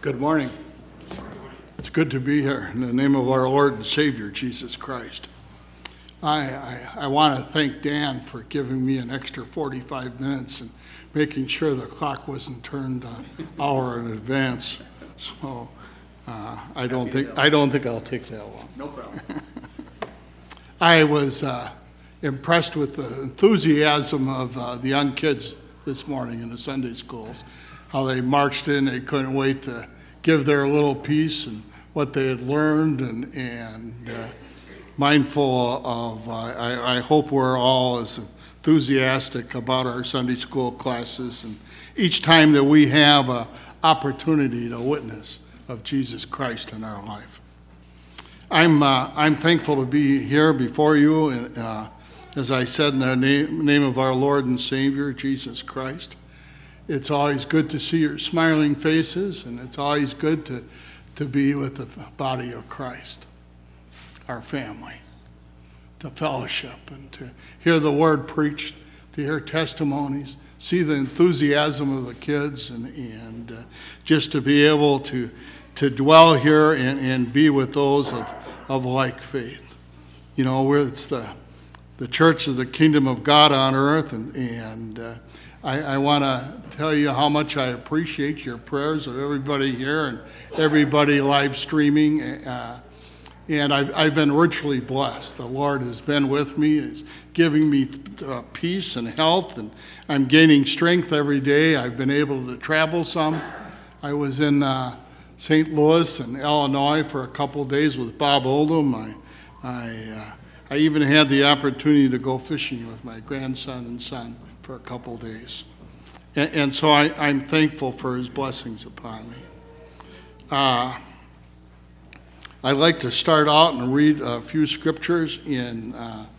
Good morning. It's good to be here in the name of our Lord and Savior, Jesus Christ. I want to thank Dan for giving me an extra 45 minutes and making sure the clock wasn't turned an hour in advance. So I don't think I'll take that long. No problem. I was impressed with the enthusiasm of the young kids this morning in the Sunday schools, how they marched in. They couldn't wait to give their little piece and what they had learned, and mindful of, I hope we're all as enthusiastic about our Sunday school classes, and each time that we have an opportunity to witness of Jesus Christ in our life. I'm thankful to be here before you, as I said, in the name of our Lord and Savior, Jesus Christ. It's always good to see your smiling faces, and it's always good to be with the body of Christ, our family, to fellowship and to hear the word preached, to hear testimonies, see the enthusiasm of the kids, and just to be able to dwell here and be with those of like faith. You know, it's the church of the kingdom of God on earth, and I want to tell you how much I appreciate your prayers of everybody here and everybody live streaming. And I've been richly blessed. The Lord has been with me, is giving me peace and health, and I'm gaining strength every day. I've been able to travel some. I was in St. Louis and Illinois for a couple of days with Bob Oldham. I even had the opportunity to go fishing with my grandson and son for a couple of days. And so I'm thankful for his blessings upon me. I'd like to start out and read a few scriptures in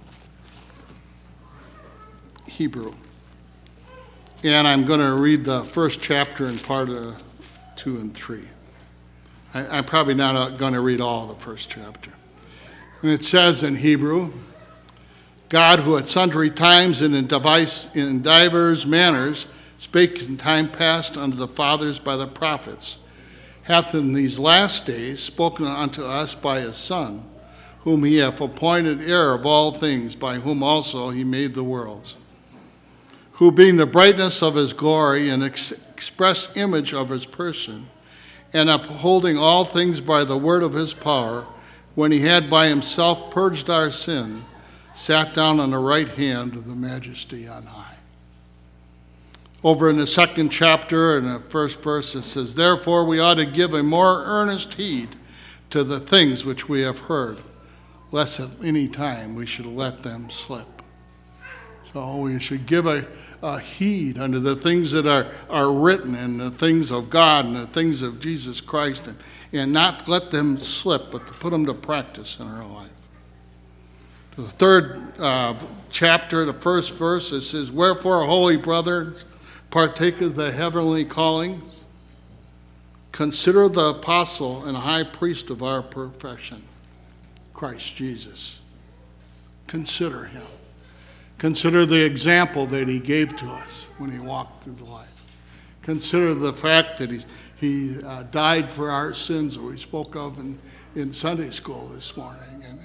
Hebrew. And I'm going to read the first chapter and part of 2 and 3. I'm probably not going to read all the first chapter. And it says in Hebrew, God, who at sundry times and in divers manners spake in time past unto the fathers by the prophets, hath in these last days spoken unto us by his Son, whom he hath appointed heir of all things, by whom also he made the worlds, who being the brightness of his glory and express image of his person, and upholding all things by the word of his power, when he had by himself purged our sin, sat down on the right hand of the majesty on high. Over in the second chapter, in the first verse, it says, therefore we ought to give a more earnest heed to the things which we have heard, lest at any time we should let them slip. So we should give a heed unto the things that are written, and the things of God and the things of Jesus Christ, and not let them slip, but to put them to practice in our life. The third chapter, the first verse, it says, wherefore, holy brothers, partake of the heavenly callings, consider the apostle and high priest of our profession, Christ Jesus. Consider him. Consider the example that he gave to us when he walked through the life. Consider the fact that he died for our sins that we spoke of in Sunday school this morning. And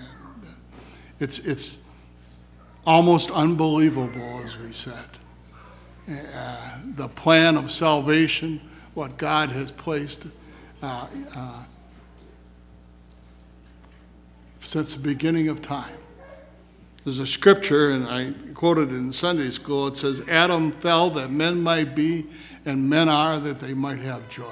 it's almost unbelievable, as we said. The plan of salvation, what God has placed since the beginning of time. There's a scripture, and I quoted it in Sunday school. It says, Adam fell that men might be, and men are that they might have joy.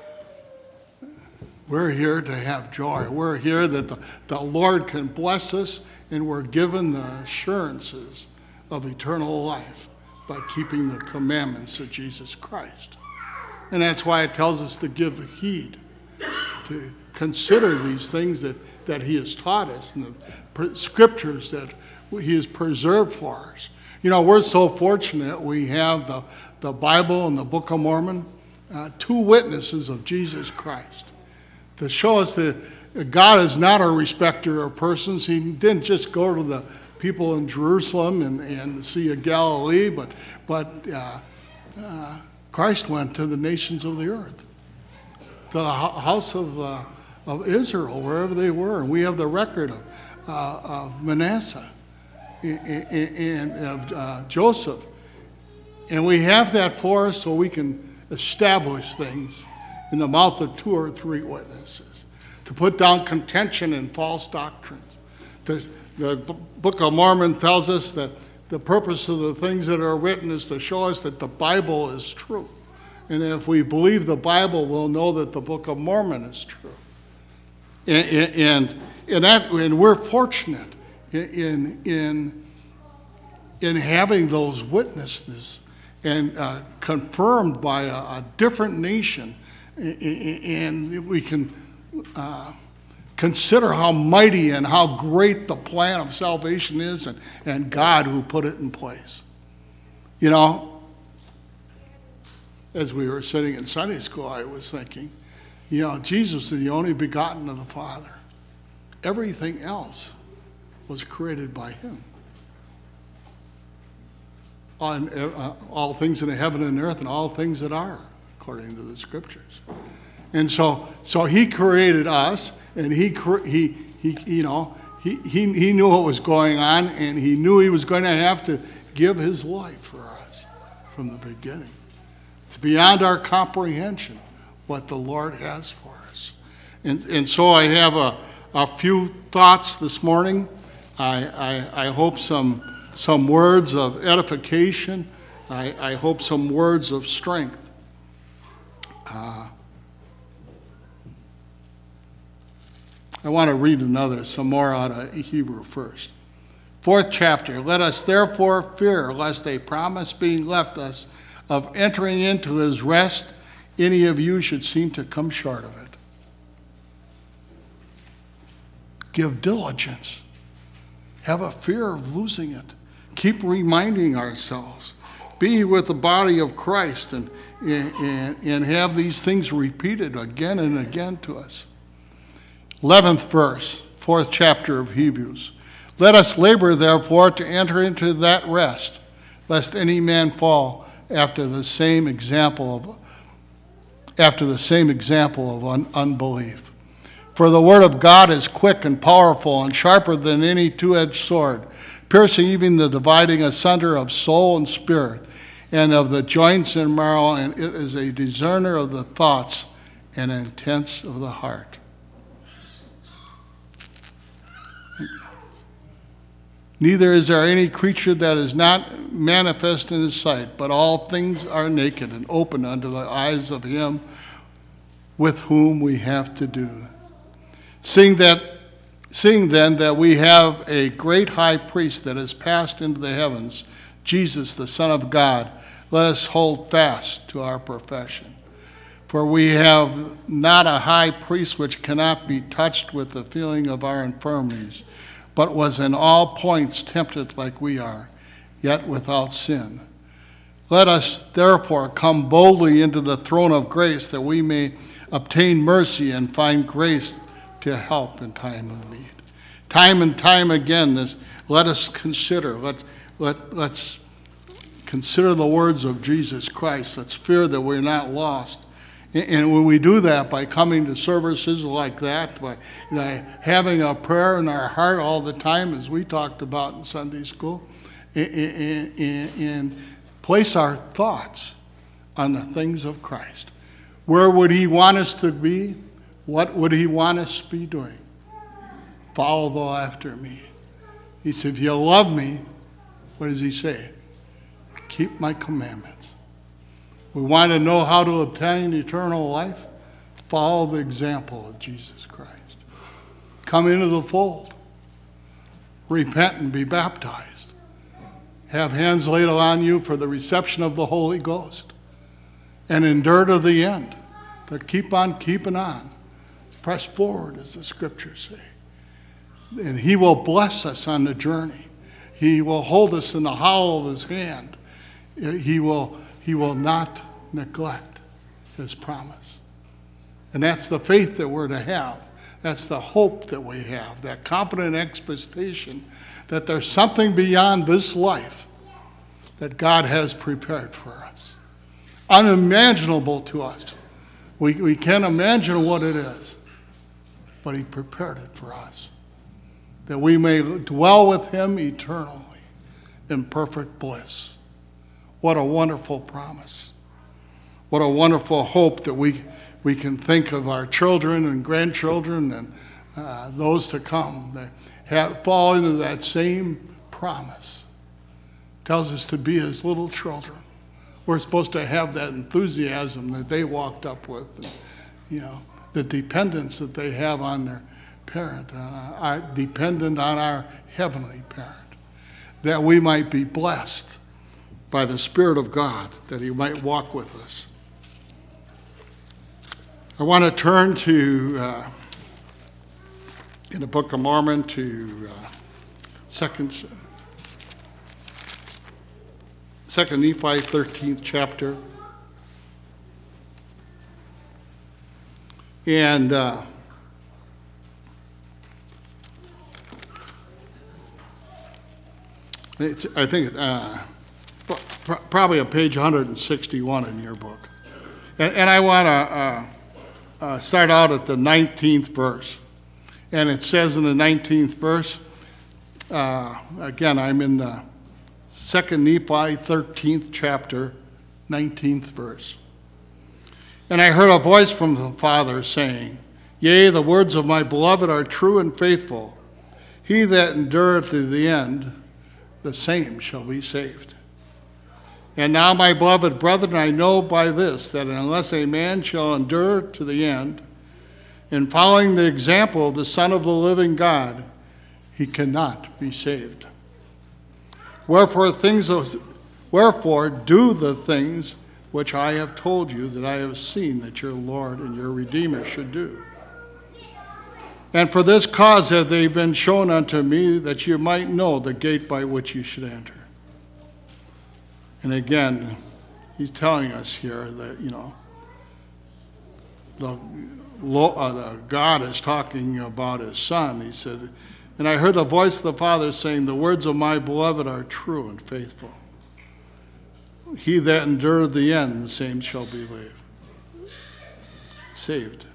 We're here to have joy. We're here that the Lord can bless us, and we're given the assurances of eternal life by keeping the commandments of Jesus Christ. And that's why it tells us to give heed, to consider these things that he has taught us, and the scriptures that he has preserved for us. You know, we're so fortunate we have the Bible and the Book of Mormon, two witnesses of Jesus Christ, to show us that God is not a respecter of persons. He didn't just go to the people in Jerusalem and the Sea of Galilee, but Christ went to the nations of the earth. to the house of Israel, wherever they were. And we have the record of Manasseh and of Joseph. And we have that for us so we can establish things in the mouth of 2 or 3 witnesses, to put down contention and false doctrines. The Book of Mormon tells us that the purpose of the things that are written is to show us that the Bible is true. And if we believe the Bible, we'll know that the Book of Mormon is true. And we're fortunate in having those witnesses and confirmed by a different nation. And we can consider how mighty and how great the plan of salvation is, and God who put it in place. You know, as we were sitting in Sunday school, I was thinking, you know, Jesus is the only begotten of the Father. Everything else was created by him. All things in the heaven and earth and all things that are, according to the scriptures. And so he created us, and he knew what was going on, and he knew he was going to have to give his life for us from the beginning. It's beyond our comprehension what the Lord has for us. And so I have a few thoughts this morning. I hope some words of edification. I hope some words of strength. I want to read some more out of Hebrew first. 4th chapter. Let us therefore fear, lest a promise being left us of entering into his rest, any of you should seem to come short of it. Give diligence. Have a fear of losing it. Keep reminding ourselves. Be with the body of Christ and have these things repeated again and again to us. 11th verse, 4th chapter of Hebrews. Let us labor, therefore, to enter into that rest, lest any man fall after the same example of unbelief. For the word of God is quick and powerful and sharper than any two-edged sword, piercing even the dividing asunder of soul and spirit, and of the joints and marrow, and it is a discerner of the thoughts and intents of the heart. Neither is there any creature that is not manifest in his sight, but all things are naked and open unto the eyes of him with whom we have to do. Seeing then that we have a great high priest that has passed into the heavens, Jesus, the Son of God, let us hold fast to our profession. For we have not a high priest which cannot be touched with the feeling of our infirmities, but was in all points tempted like we are, yet without sin. Let us therefore come boldly into the throne of grace, that we may obtain mercy and find grace to help in time of need. Time and time again, let us consider. Let's consider the words of Jesus Christ. Let's fear that we're not lost. And when we do that by coming to services like that, by having a prayer in our heart all the time, as we talked about in Sunday school, and place our thoughts on the things of Christ. Where would he want us to be? What would he want us to be doing? Follow thou after me. He said, if you love me, what does he say? Keep my commandments. We want to know how to obtain eternal life? Follow the example of Jesus Christ. Come into the fold. Repent and be baptized. Have hands laid on you for the reception of the Holy Ghost. And endure to the end. To keep on keeping on. Press forward, as the scriptures say. And he will bless us on the journey. He will hold us in the hollow of his hand. He will not neglect his promise. And that's the faith that we're to have. That's the hope that we have, that confident expectation that there's something beyond this life that God has prepared for us. Unimaginable to us. We can't imagine what it is, but he prepared it for us, that we may dwell with him eternally in perfect bliss. What a wonderful promise. What a wonderful hope that we can think of our children and grandchildren and those to come that fall into that same promise. Tells us to be his little children. We're supposed to have that enthusiasm that they walked up with, and, the dependence that they have on their parent, dependent on our heavenly parent, that we might be blessed by the Spirit of God, that he might walk with us. I want to turn to, in the Book of Mormon, to Second Nephi, 13th chapter. And I think probably on page 161 in your book. And I want to start out at the 19th verse. And it says in the 19th verse, again, I'm in the 2 Nephi, 13th chapter, 19th verse. And I heard a voice from the Father saying, Yea, the words of my beloved are true and faithful. He that endureth to the end, the same shall be saved. And now, my beloved brethren, I know by this, that unless a man shall endure to the end, in following the example of the Son of the living God, he cannot be saved. Wherefore do the things which I have told you that I have seen that your Lord and your Redeemer should do. And for this cause have they been shown unto me, that you might know the gate by which you should enter. And again, he's telling us here that, the God is talking about his Son. He said, and I heard the voice of the Father saying, the words of my beloved are true and faithful. He that endured the end, the same shall be saved.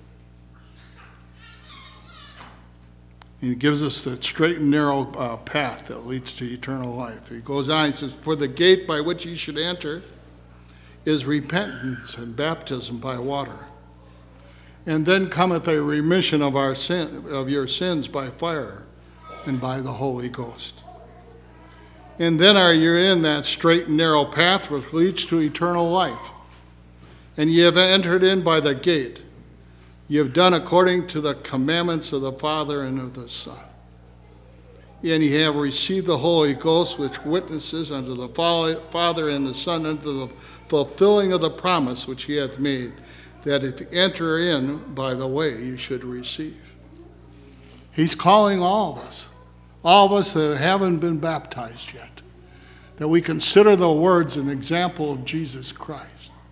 He gives us the straight and narrow path that leads to eternal life. He goes on, he says, for the gate by which ye should enter is repentance and baptism by water. And then cometh a remission of your sins by fire and by the Holy Ghost. And then are you in that straight and narrow path which leads to eternal life. And ye have entered in by the gate. Ye have done according to the commandments of the Father and of the Son. And ye have received the Holy Ghost, which witnesses unto the Father and the Son unto the fulfilling of the promise which he hath made, that if you enter in by the way you should receive. He's calling all of us that haven't been baptized yet, that we consider the words an example of Jesus Christ,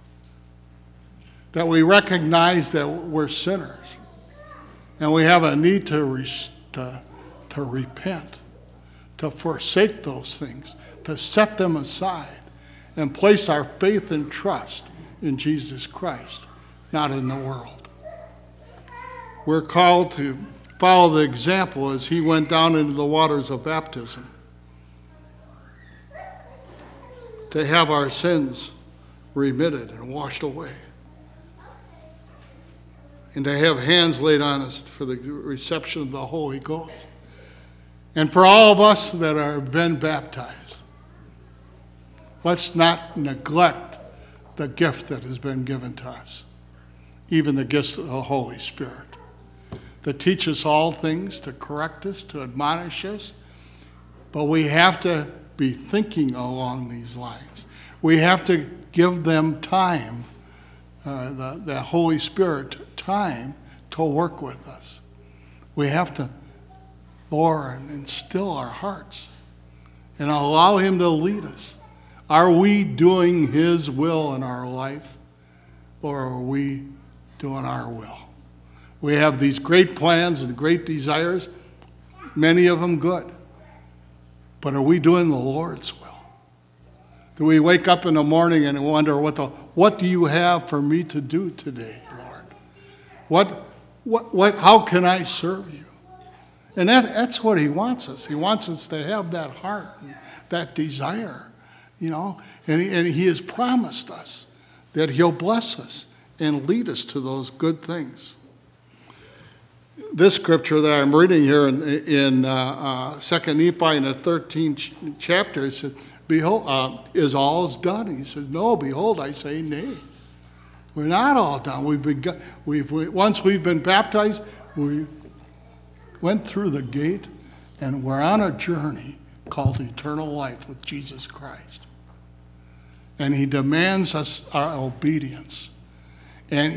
that we recognize that we're sinners and we have a need to repent, to forsake those things, to set them aside and place our faith and trust in Jesus Christ, not in the world. We're called to follow the example as he went down into the waters of baptism, to have our sins remitted and washed away, and to have hands laid on us for the reception of the Holy Ghost. And for all of us that have been baptized, let's not neglect the gift that has been given to us, even the gift of the Holy Spirit, to teach us all things, to correct us, to admonish us. But we have to be thinking along these lines. We have to give them time, the Holy Spirit time to work with us. We have to, Lord, and still our hearts and allow him to lead us. Are we doing his will in our life, or are we doing our will? We have these great plans and great desires, many of them good. But are we doing the Lord's will? Do we wake up in the morning and wonder, what do you have for me to do today, Lord? How can I serve you? And that's what he wants us. He wants us to have that heart, that desire, And he has promised us that he'll bless us and lead us to those good things. This scripture that I'm reading here in 2 Nephi in the 13th chapter, it says, "Behold, is all is done?" He says, "No, behold, I say nay." We're not all done. Once we've been baptized, we went through the gate, and we're on a journey called eternal life with Jesus Christ. And he demands us our obedience. And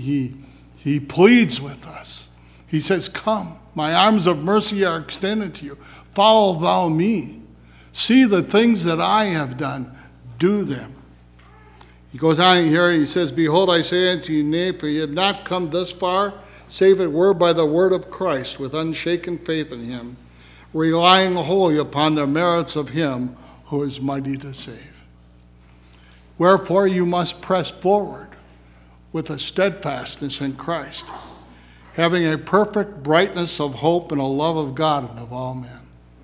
he pleads with us. He says, "Come, my arms of mercy are extended to you. Follow thou me. See the things that I have done. Do them." He goes on here, he says, "Behold, I say unto you, nay, for ye have not come thus far, save it were by the word of Christ, with unshaken faith in him, relying wholly upon the merits of him who is mighty to save. Wherefore you must press forward with a steadfastness in Christ, having a perfect brightness of hope and a love of God and of all men.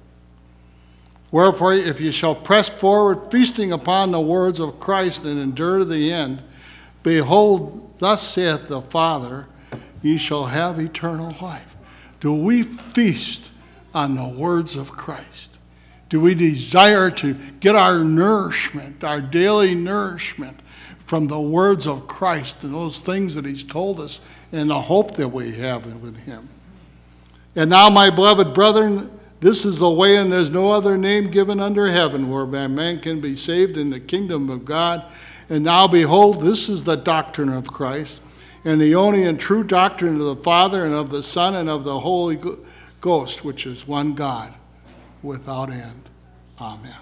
Wherefore, if you shall press forward, feasting upon the words of Christ, and endure to the end, behold, thus saith the Father, ye shall have eternal life." Do we feast on the words of Christ? Do we desire to get our nourishment, our daily nourishment, from the words of Christ and those things that he's told us and the hope that we have with him? "And now, my beloved brethren, this is the way, and there's no other name given under heaven whereby man can be saved in the kingdom of God. And now, behold, this is the doctrine of Christ, and the only and true doctrine of the Father and of the Son and of the Holy Ghost, which is one God, without end. Amen."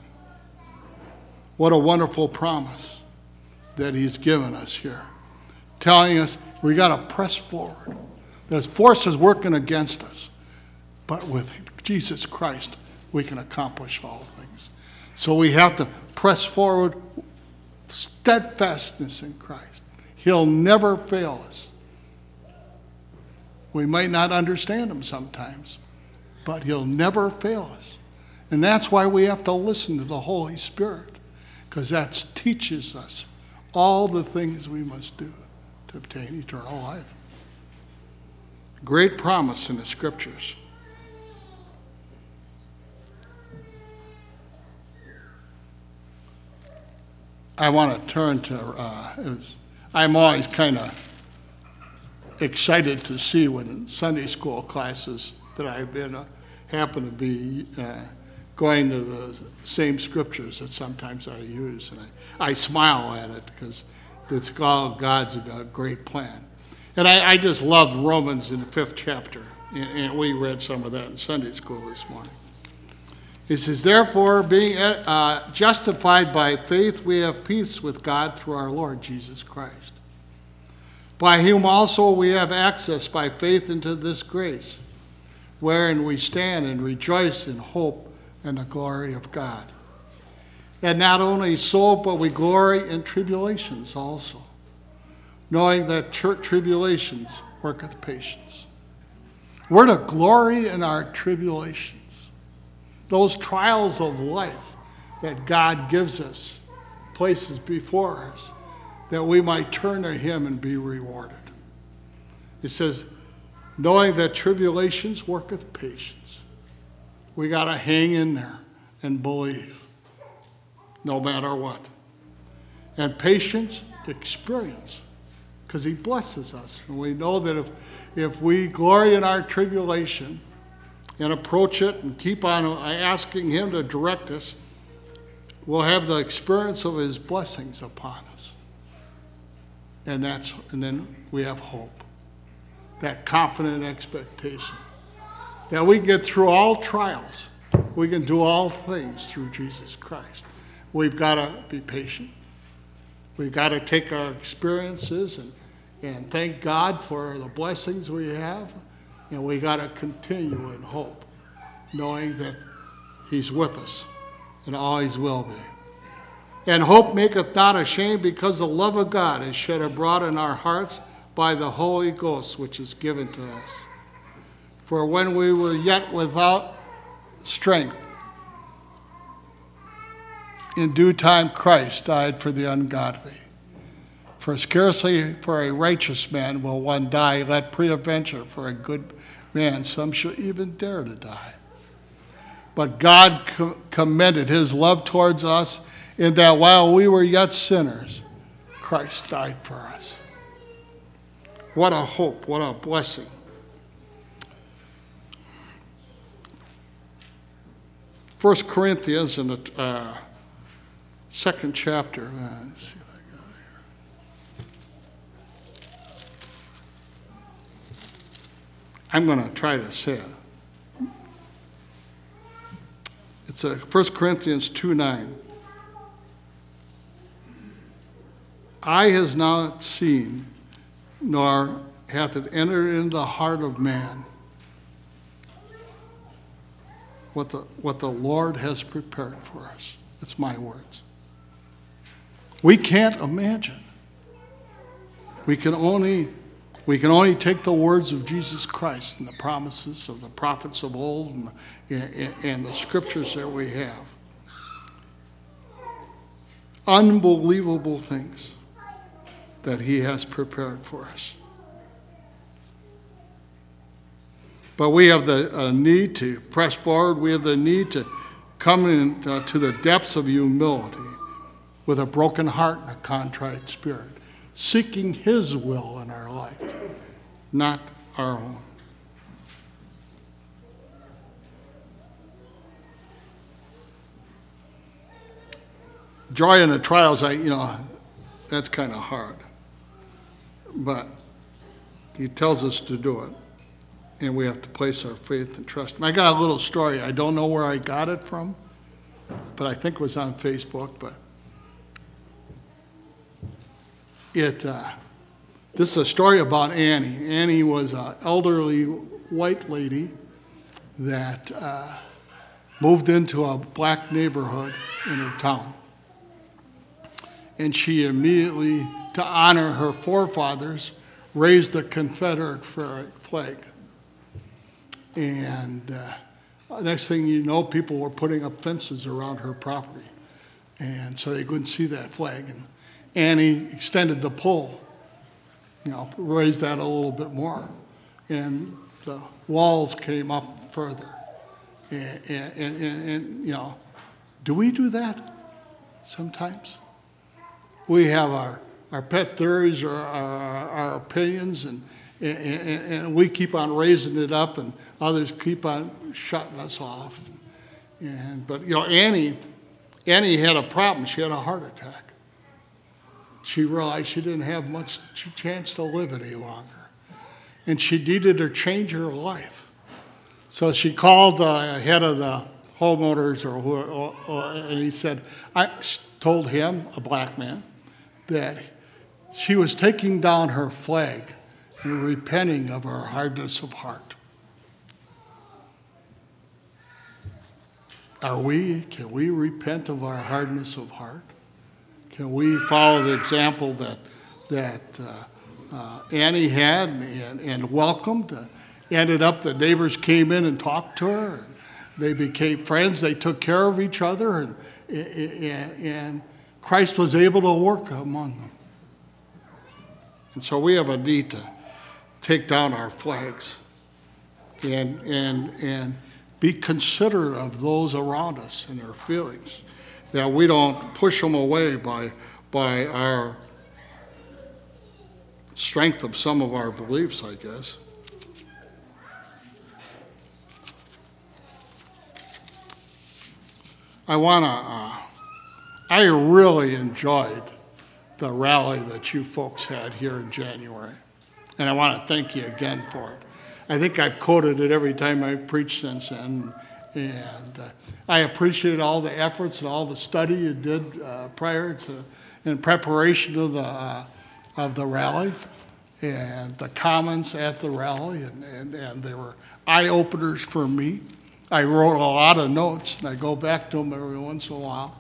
What a wonderful promise that he's given us here, telling us we got to press forward. There's forces working against us, but with Jesus Christ, we can accomplish all things. So we have to press forward, steadfastness in Christ. He'll never fail us. We might not understand him sometimes, but he'll never fail us. And that's why we have to listen to the Holy Spirit, because that teaches us all the things we must do to obtain eternal life. Great promise in the scriptures. I want to turn to, I'm always kind of excited to see when Sunday school classes that I've been, happen to be going to the same scriptures that sometimes I use. And I smile at it because it's all God's great plan. And I just love Romans in the 5th chapter. And we read some of that in Sunday school this morning. It says, "Therefore, being justified by faith, we have peace with God through our Lord Jesus Christ, by whom also we have access by faith into this grace, wherein we stand and rejoice in hope and the glory of God. And not only so, but we glory in tribulations also, knowing that tribulations worketh patience." We're to glory in our tribulations. Those trials of life that God gives us, places before us, that we might turn to him and be rewarded. It says, knowing that tribulations worketh patience. We got to hang in there and believe, no matter what. And patience, experience, because he blesses us. And we know that if we glory in our tribulation, and approach it and keep on asking him to direct us, we'll have the experience of his blessings upon us. And then we have hope, that confident expectation that we can get through all trials. We can do all things through Jesus Christ. We've got to be patient. We've got to take our experiences and thank God for the blessings we have. And we got to continue in hope, knowing that he's with us and always will be. "And hope maketh not ashamed, because the love of God is shed abroad in our hearts by the Holy Ghost which is given to us. For when we were yet without strength, in due time Christ died for the ungodly. For scarcely for a righteous man will one die, let peradventure for a good man some shall even dare to die. But God commended his love towards us in that while we were yet sinners, Christ died for us. What a hope, what a blessing. First Corinthians in the second chapter. Let's see if I got it here. I'm going to try to say it. It's 1 Corinthians 2:9. Eye has not seen, nor hath it entered into the heart of man what the Lord has prepared for us. It's my words. We can't imagine. We can only take the words of Jesus Christ and the promises of the prophets of old and the scriptures that we have. Unbelievable things that he has prepared for us. But we have the need to press forward. We have the need to come into the depths of humility with a broken heart and a contrite spirit, seeking his will in our life, not our own. Joy in the trials, that's kind of hard. But he tells us to do it. And we have to place our faith and trust him. I got a little story. I don't know where I got it from, but I think it was on Facebook. But this is a story about Annie. Annie was an elderly white lady that moved into a black neighborhood in her town. And she immediately, to honor her forefathers, raised the Confederate flag. And next thing you know, people were putting up fences around her property. And so they couldn't see that flag. And Annie extended the pole, raised that a little bit more. And the walls came up further. And do we do that sometimes? We have our pet theories or our opinions, and we keep on raising it up, and others keep on shutting us off. But Annie had a problem. She had a heart attack. She realized she didn't have much chance to live any longer, and she needed to change her life. So she called the head of the homeowners, and he said, I told him, a black man, that she was taking down her flag and repenting of her hardness of heart. Can we repent of our hardness of heart? Can we follow the example that Annie had and welcomed? Ended up, the neighbors came in and talked to her. And they became friends. They took care of each other, and Christ was able to work among them. And so we have a need to take down our flags and be considerate of those around us and their feelings, that we don't push them away by our strength of some of our beliefs, I guess. I really enjoyed the rally that you folks had here in January. And I want to thank you again for it. I think I've quoted it every time I preached since then. And I appreciate all the efforts and all the study you did prior to, in preparation of the rally, and the comments at the rally, and they were eye-openers for me. I wrote a lot of notes, and I go back to them every once in a while.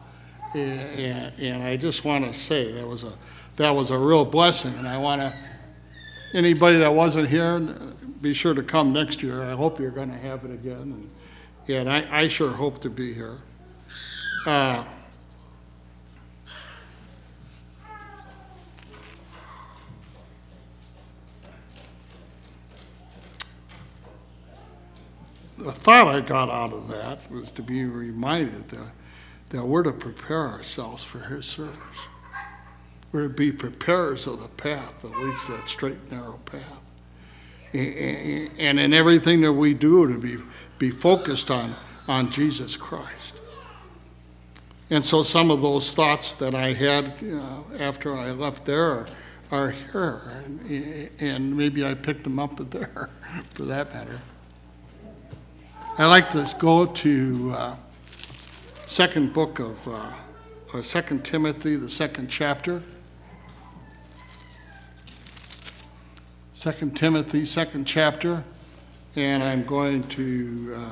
And I just want to say that was a real blessing, and I want to anybody that wasn't here, be sure to come next year. I hope you're going to have it again. And I sure hope to be here. The thought I got out of that was to be reminded that we're to prepare ourselves for his service. We're to be preparers of the path that leads to that straight, narrow path. And in everything that we do, to be focused on Jesus Christ. And so some of those thoughts that I had after I left there are here. And maybe I picked them up there, for that matter. I like to go to second book of, or 2 Timothy, the second chapter. 2 Timothy, second chapter, and I'm going to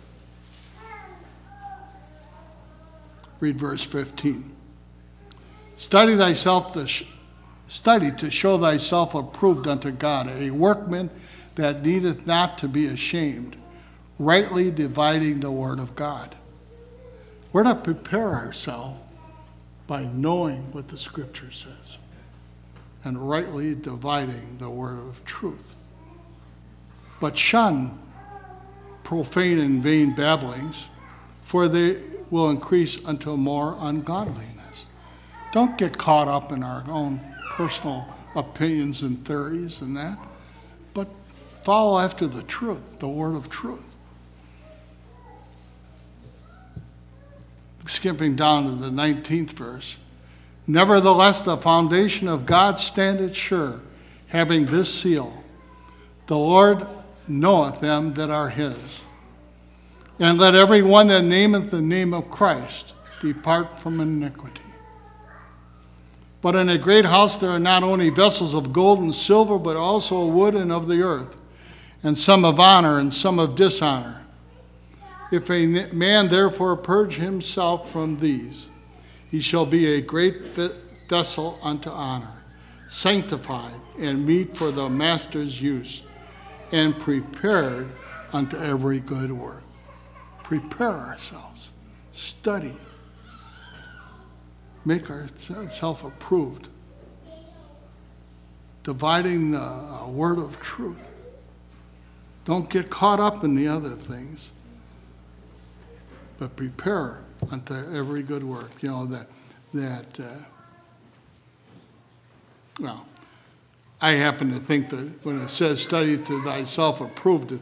read verse 15. Study to show thyself approved unto God, a workman that needeth not to be ashamed, rightly dividing the word of God. We're to prepare ourselves by knowing what the Scripture says and rightly dividing the word of truth. But shun profane and vain babblings, for they will increase unto more ungodliness. Don't get caught up in our own personal opinions and theories and that, but follow after the truth, the word of truth. Skipping down to the 19th verse. Nevertheless, the foundation of God standeth sure, having this seal: the Lord knoweth them that are his. And let every one that nameth the name of Christ depart from iniquity. But in a great house there are not only vessels of gold and silver, but also of wood and of the earth, and some of honor and some of dishonor. If a man therefore purge himself from these, he shall be a great vessel unto honor, sanctified and meet for the master's use, and prepared unto every good work. Prepare ourselves. Study. Make ourselves approved. Dividing the word of truth. Don't get caught up in the other things, but prepare unto every good work. You know, well, I happen to think that when it says study to thyself approved,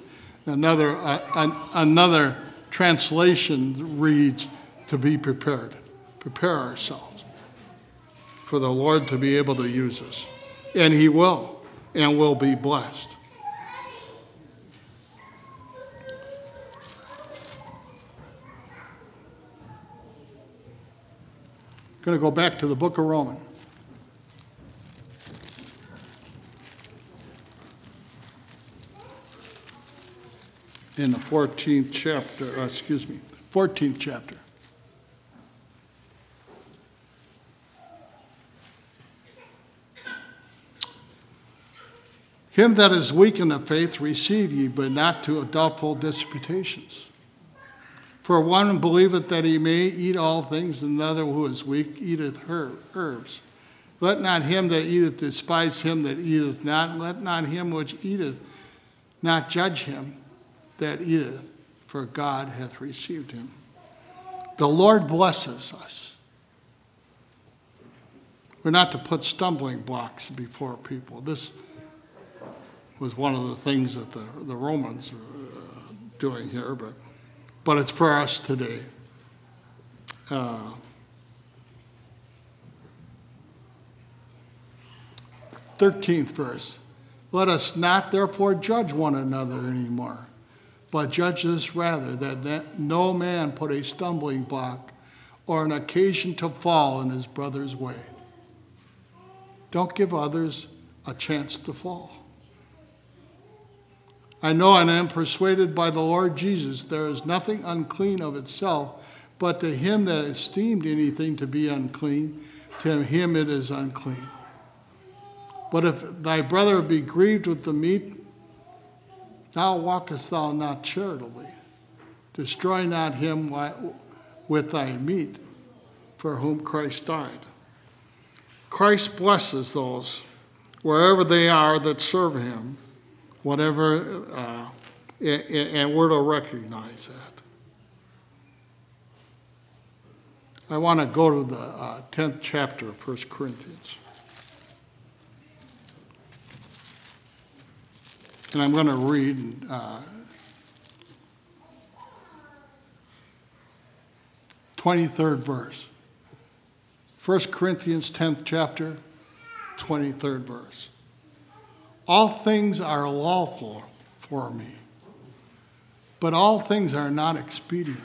another translation reads to be prepared. Prepare ourselves for the Lord to be able to use us. And he will, and will be blessed. I'm going to go back to the book of Romans. In the 14th chapter. Him that is weak in the faith receive ye, but not to doubtful disputations. For one believeth that he may eat all things, and another who is weak eateth herbs. Let not him that eateth despise him that eateth not, and let not him which eateth not judge him that eateth, for God hath received him. The Lord blesses us. We're not to put stumbling blocks before people. This was one of the things that the Romans are doing here, but it's for us today. 13th verse. Let us not therefore judge one another anymore, but judge this rather, that no man put a stumbling block or an occasion to fall in his brother's way. Don't give others a chance to fall. I know and am persuaded by the Lord Jesus there is nothing unclean of itself, but to him that esteemed anything to be unclean, to him it is unclean. But if thy brother be grieved with the meat, now walkest thou not charitably. Destroy not him with thy meat, for whom Christ died. Christ blesses those, wherever they are, that serve him, whatever, and we're to recognize that. I want to go to the 10th chapter of 1 Corinthians. And I'm going to read 23rd verse. 1 Corinthians 10th chapter, 23rd verse. All things are lawful for me, but all things are not expedient.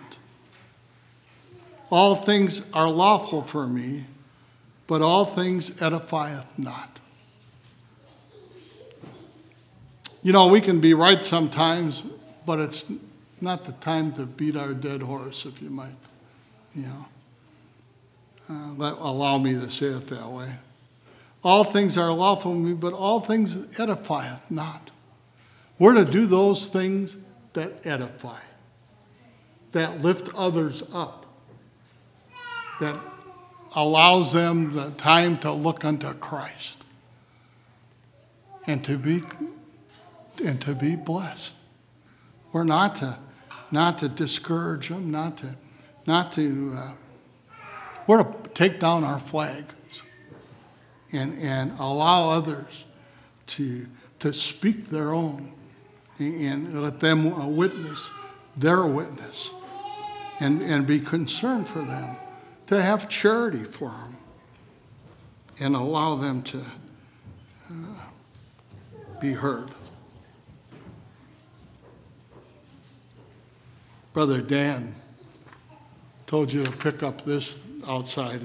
All things are lawful for me, but all things edifieth not. You know, we can be right sometimes, but it's not the time to beat our dead horse, if you might, allow me to say it that way. All things are lawful to me, but all things edifieth not. We're to do those things that edify, that lift others up, that allows them the time to look unto Christ and to be blessed. We're not to discourage them, we're to take down our flags and allow others to speak their own and let them witness their witness and be concerned for them, to have charity for them and allow them to be heard. Brother Dan told you to pick up this outside.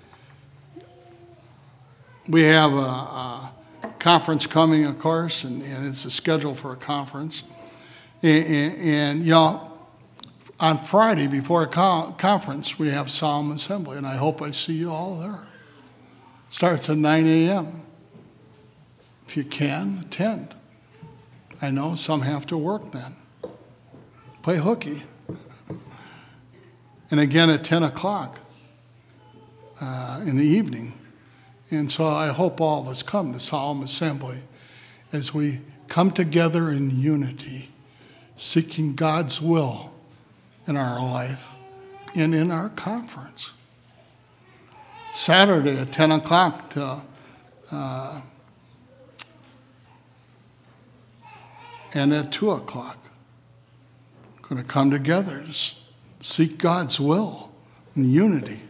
We have a conference coming, of course, and it's a schedule for a conference. And on Friday before a conference, we have Solemn Assembly, and I hope I see you all there. Starts at 9 a.m. If you can, attend. I know some have to work then. Play hooky. And again at 10 o'clock in the evening. And so I hope all of us come to Solemn Assembly as we come together in unity, seeking God's will in our life and in our conference. Saturday at 10 o'clock and at 2 o'clock. We're going to come together to seek God's will in unity.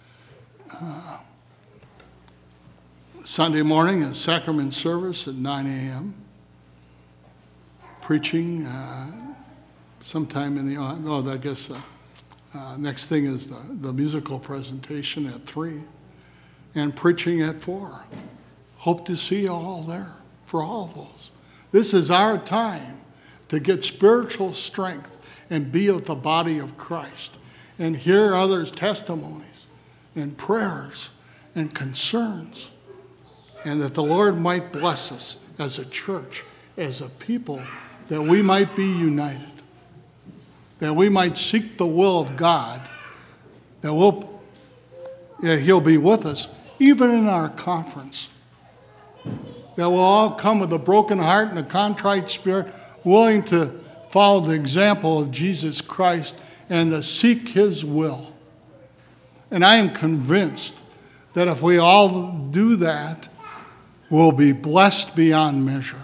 Sunday morning, a sacrament service at 9 a.m. Preaching sometime in the, next thing is the musical presentation at 3. And preaching at 4. Hope to see you all there for all of those. This is our time to get spiritual strength and be with the body of Christ and hear others' testimonies and prayers and concerns, and that the Lord might bless us as a church, as a people, that we might be united, that we might seek the will of God, that He'll be with us even in our conference, that we'll all come with a broken heart and a contrite spirit, willing to follow the example of Jesus Christ and to seek His will. And I am convinced that if we all do that, we'll be blessed beyond measure.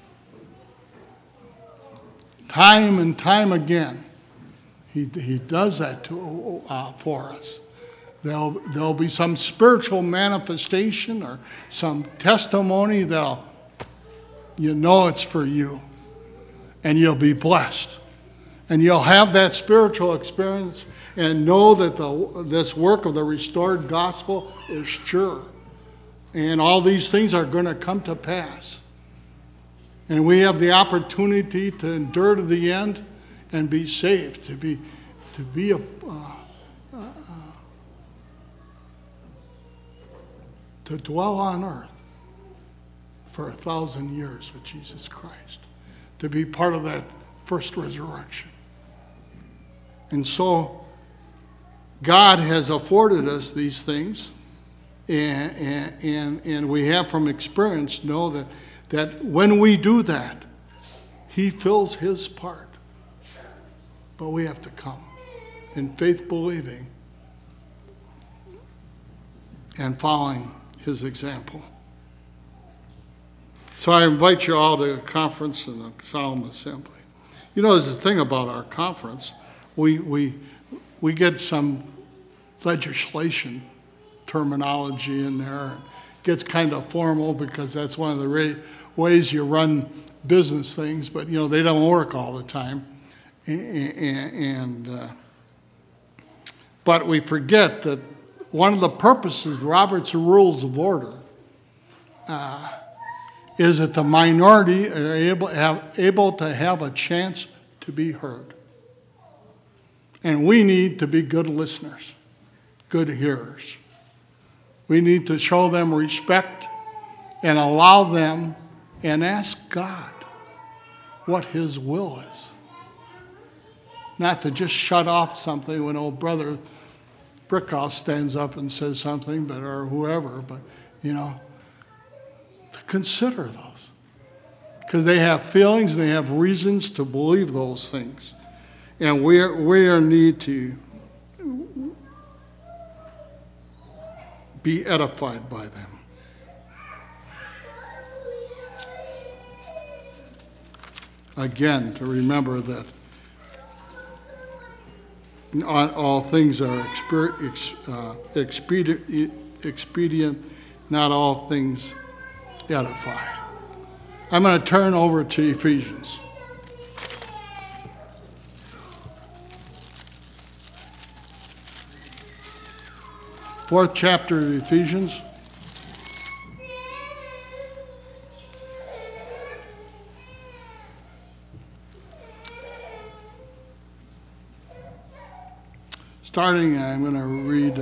Time and time again, He does that for us. There'll be some spiritual manifestation or some testimony that'll, it's for you. And you'll be blessed. And you'll have that spiritual experience and know that this work of the restored gospel is sure. And all these things are going to come to pass. And we have the opportunity to endure to the end and be saved, to dwell on earth for 1,000 years with Jesus Christ, to be part of that first resurrection. And so God has afforded us these things, and we have from experience know that when we do that, he fills his part. But we have to come in faith believing and following his example. So I invite you all to a conference and a solemn assembly. You know, there's a thing about our conference. We get some legislation terminology in there. It gets kind of formal because that's one of the ways you run business things, but you know, they don't work all the time. But we forget that one of the purposes of Robert's Rules of Order is that the minority are able to have a chance to be heard. And we need to be good listeners, good hearers. We need to show them respect and allow them and ask God what his will is. Not to just shut off something when old brother Brickhouse stands up and says something, or whoever, but, you know, to consider those. Because they have feelings, they have reasons to believe those things. And we are need to be edified by them. Again, to remember that not all things are expedient, not all things edify. I'm going to turn over to Ephesians. Fourth chapter of Ephesians. Starting, I'm going to read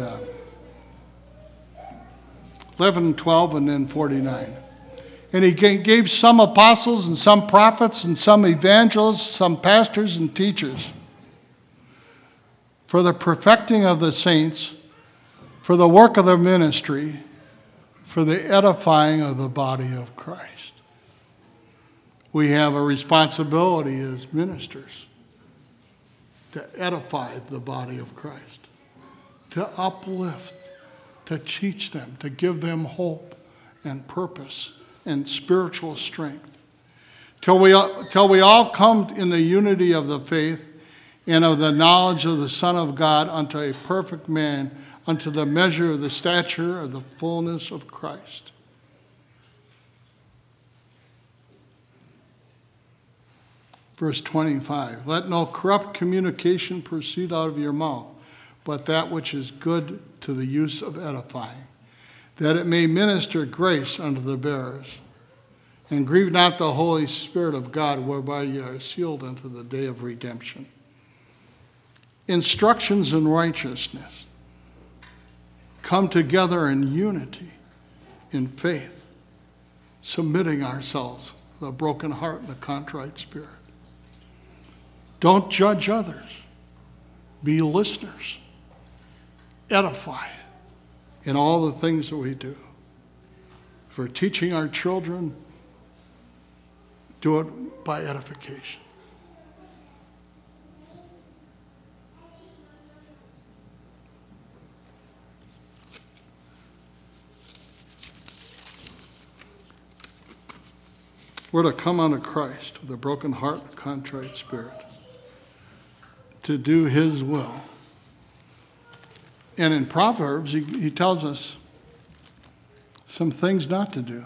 11, 12, and then 49. And he gave some apostles and some prophets and some evangelists, some pastors and teachers for the perfecting of the saints, for the work of the ministry, for the edifying of the body of Christ. We have a responsibility as ministers to edify the body of Christ, to uplift, to teach them, to give them hope and purpose and spiritual strength, till we all come in the unity of the faith and of the knowledge of the Son of God unto a perfect man, unto the measure of the stature of the fullness of Christ. Verse 25, let no corrupt communication proceed out of your mouth, but that which is good to the use of edifying, that it may minister grace unto the bearers. And grieve not the Holy Spirit of God, whereby ye are sealed unto the day of redemption. Instructions in righteousness. Come together in unity, in faith, submitting ourselves with a broken heart and a contrite spirit. Don't judge others. Be listeners. Edify in all the things that we do. For teaching our children, do it by edification. We're to come unto Christ with a broken heart and a contrite spirit, to do his will. And in Proverbs, he tells us some things not to do.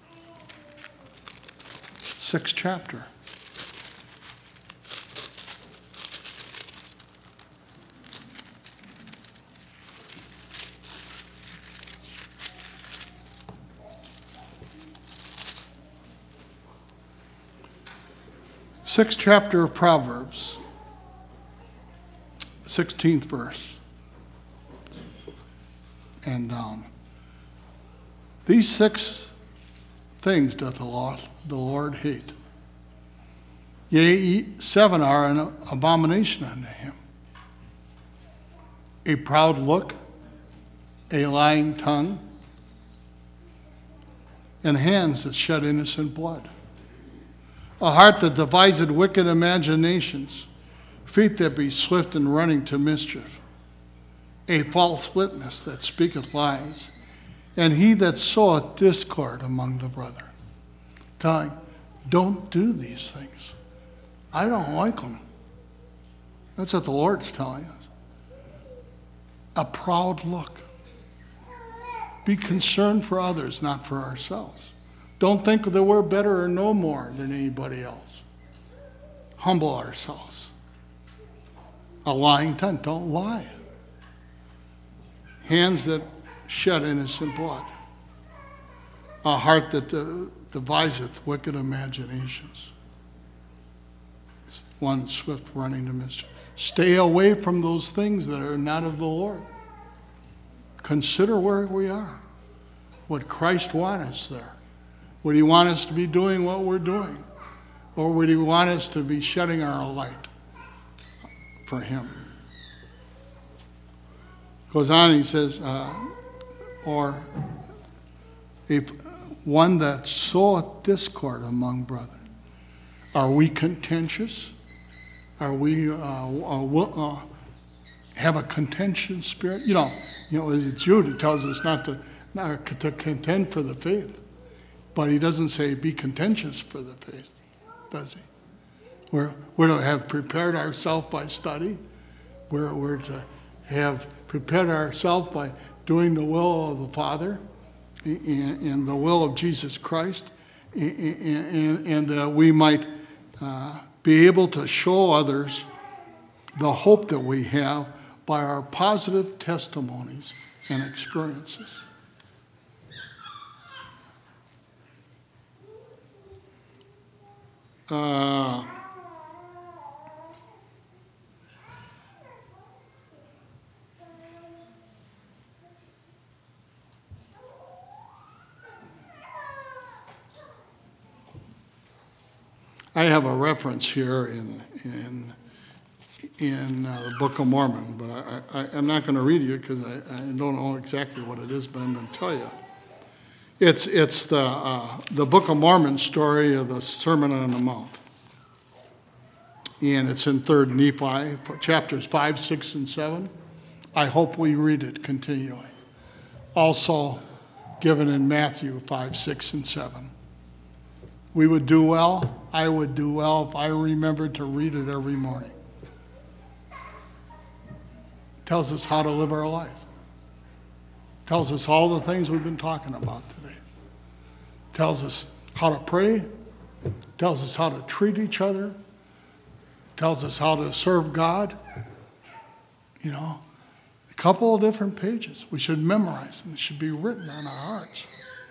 6th chapter. Sixth chapter of Proverbs, 16th verse and down. These 6 things doth the Lord hate. Yea, 7 are an abomination unto him. A proud look, a lying tongue, and hands that shed innocent blood. A heart that deviseth wicked imaginations, feet that be swift in running to mischief. A false witness that speaketh lies, and he that soweth discord among the brethren. Telling, don't do these things. I don't like them. That's what the Lord's telling us. A proud look. Be concerned for others, not for ourselves. Don't think that we're better or no more than anybody else. Humble ourselves. A lying tongue, don't lie. Hands that shed innocent blood. A heart that deviseth wicked imaginations. One swift running to mischief. Stay away from those things that are not of the Lord. Consider where we are. Would Christ want us there? Would he want us to be doing what we're doing? Or would he want us to be shedding our light for him? Goes on, he says, or if one that soweth discord among brethren. Are we contentious? Are we have a contentious spirit? You know, it's Jude who tells us not to contend for the faith, but he doesn't say be contentious for the faith, does he? We're to have prepared ourselves by study. We're to have prepared ourselves by doing the will of the Father and the will of Jesus Christ, and we might be able to show others the hope that we have by our positive testimonies and experiences. I have a reference here in the Book of Mormon, but I'm not going to read it because I don't know exactly what it is, but I'm going to tell you. It's the Book of Mormon story of the Sermon on the Mount. And it's in 3 Nephi, chapters 5, 6, and 7. I hope we read it continually. Also given in Matthew 5, 6, and 7. We would do well, I would do well if I remembered to read it every morning. It tells us how to live our life. It tells us all the things we've been talking about today. It tells us how to pray. It tells us how to treat each other. It tells us how to serve God. You know, a couple of different pages. We should memorize them. It should be written on our hearts.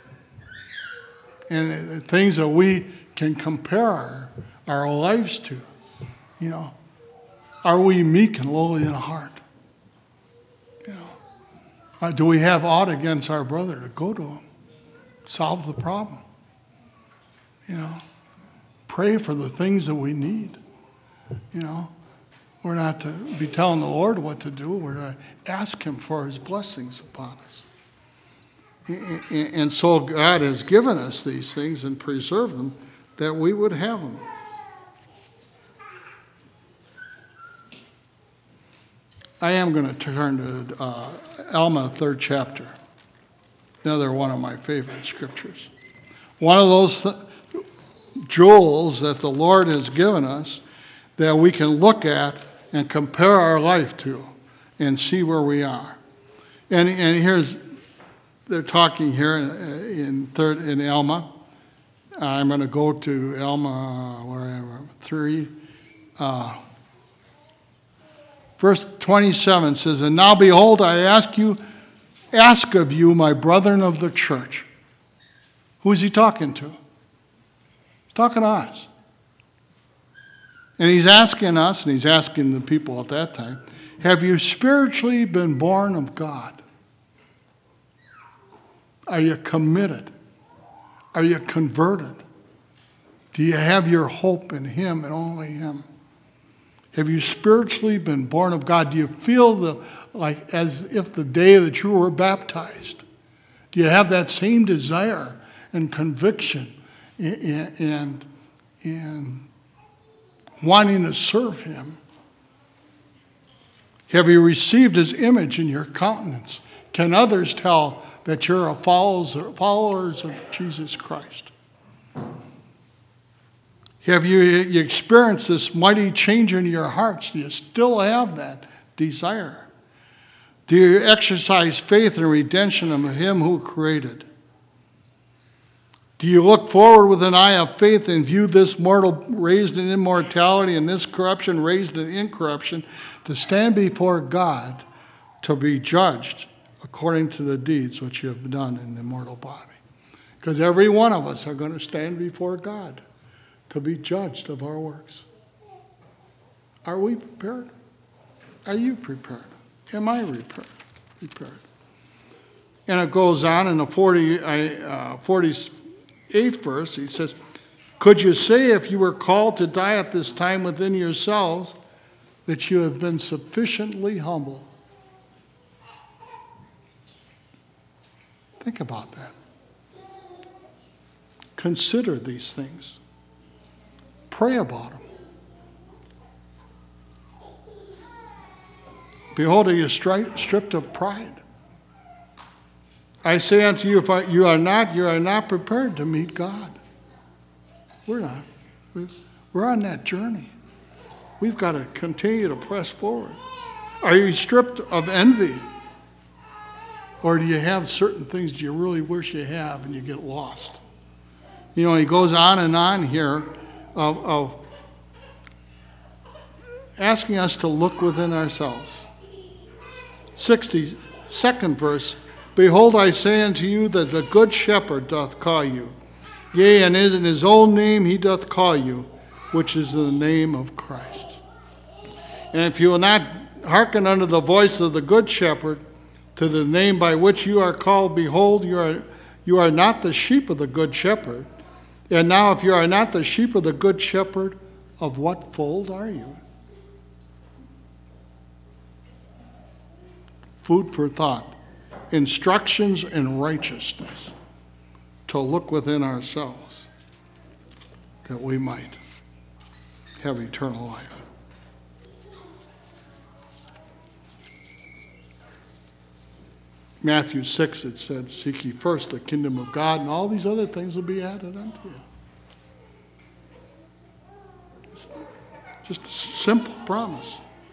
And things that we can compare our lives to, you know. Are we meek and lowly in heart? You know. Do we have aught against our brother to go to him? Solve the problem. You know. Pray for the things that we need. You know. We're not to be telling the Lord what to do. We're to ask him for his blessings upon us. And so God has given us these things and preserved them that we would have them. I am going to turn to Alma, 3rd chapter. Another one of my favorite scriptures. One of those jewels that the Lord has given us that we can look at and compare our life to and see where we are. And here's... They're talking here in Alma. I'm going to go to Alma, wherever, 3. Verse 27 says, "And now behold, I ask of you, my brethren of the church." Who is he talking to? He's talking to us. And he's asking us, and he's asking the people at that time, have you spiritually been born of God? Are you committed? Are you converted? Do you have your hope in Him and only Him? Have you spiritually been born of God? Do you feel like as if the day that you were baptized? Do you have that same desire and conviction and wanting to serve Him? Have you received His image in your countenance? Can others tell that you're followers of Jesus Christ? Have you experienced this mighty change in your hearts? Do you still have that desire? Do you exercise faith in redemption of Him who created? Do you look forward with an eye of faith and view this mortal raised in immortality and this corruption raised in incorruption to stand before God to be judged according to the deeds which you have done in the mortal body? Because every one of us are going to stand before God to be judged of our works. Are we prepared? Are you prepared? Am I prepared? And it goes on in the 48th verse. He says, could you say if you were called to die at this time within yourselves that you have been sufficiently humble? Think about that. Consider these things. Pray about them. Behold, are you stripped of pride? I say unto you, if you are not prepared to meet God. We're not. We're on that journey. We've got to continue to press forward. Are you stripped of envy? Or do you have certain things that you really wish you have and you get lost? You know, he goes on and on here of asking us to look within ourselves. 62nd verse, behold, I say unto you that the good shepherd doth call you. Yea, and in his own name he doth call you, which is the name of Christ. And if you will not hearken unto the voice of the good shepherd, to the name by which you are called, behold, you are not the sheep of the good shepherd. And now if you are not the sheep of the good shepherd, of what fold are you? Food for thought. Instructions in righteousness. To look within ourselves that we might have eternal life. Matthew 6, it said, seek ye first the kingdom of God, and all these other things will be added unto you. Just a simple promise.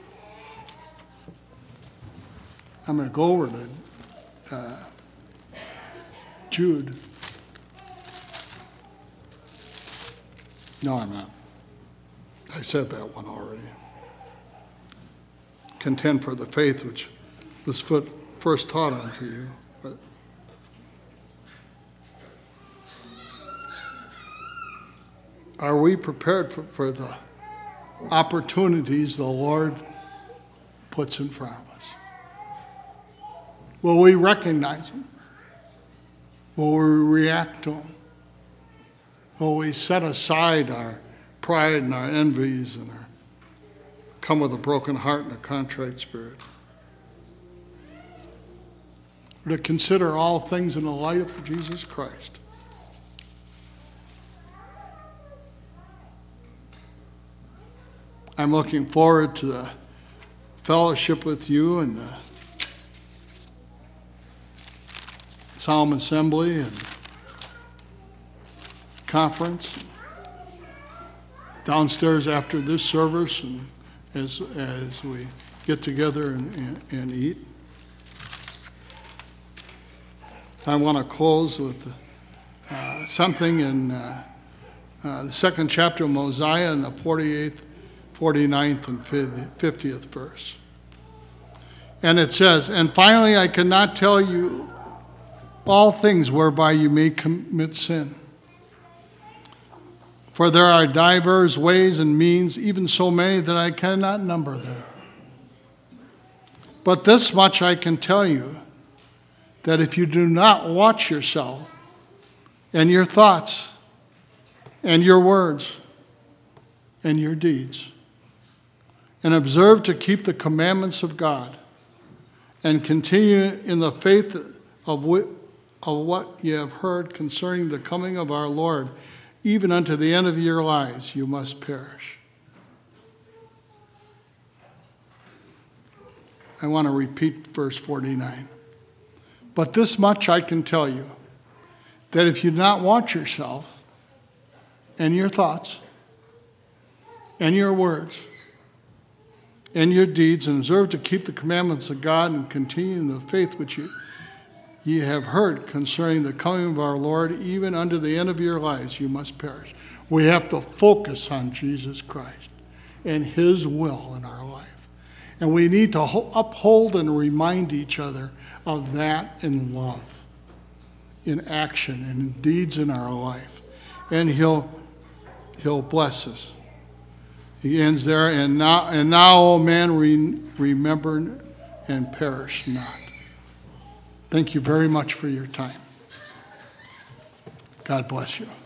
I'm going to go over to Jude. No, I'm not. I said that one already. Contend for the faith which was first taught unto you. But are we prepared for the opportunities the Lord puts in front of us? Will we recognize them? Will we react to them? Will we set aside our pride and our envies and come with a broken heart and a contrite spirit? To consider all things in the light of Jesus Christ. I'm looking forward to the fellowship with you and the Solemn Assembly and conference downstairs after this service, and as we get together and eat. I want to close with something in the second chapter of Mosiah in the 48th, 49th, and 50th verse. And it says, and finally I cannot tell you all things whereby you may commit sin. For there are divers ways and means, even so many that I cannot number them. But this much I can tell you, that if you do not watch yourself and your thoughts and your words and your deeds, and observe to keep the commandments of God, and continue in the faith of what ye have heard concerning the coming of our Lord, even unto the end of your lives, you must perish. I want to repeat verse 49. But this much I can tell you, that if you do not watch yourself and your thoughts and your words and your deeds, and observe to keep the commandments of God, and continue in the faith which ye have heard concerning the coming of our Lord, even unto the end of your lives, you must perish. We have to focus on Jesus Christ and his will in our life. And we need to uphold and remind each other of that in love, in action, and in deeds in our life. And he'll bless us. He ends there, and now, O man, remember and perish not. Thank you very much for your time. God bless you.